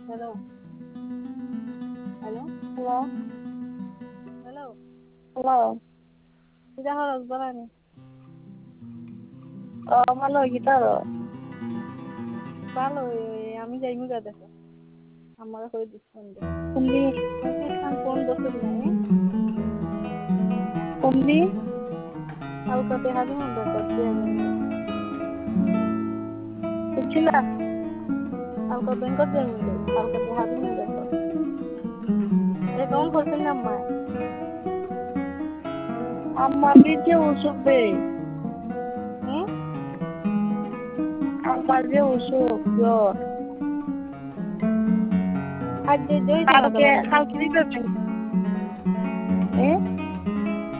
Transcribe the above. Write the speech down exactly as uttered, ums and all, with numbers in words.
Hello. Hello. Hello. Hello. Hello. Tidak harus berani. Oh, mana kita loh? Kalau আমি যাইমু যাতে আমার করে দিচ্ছেন Kumbi. আমি ফোন করতে নাই Kumbi. কালকাতে হাজির মতো করতে Kucila. কালকা ব্যাংকত যাইমু কালকাতে হাজির মতো অ্যাকাউন্ট করছেন না মা Amma video usuk be. Hmm Amma video usuk yo. আজ যে জয় জানা Kalke যাবে kalke ni be. Eh?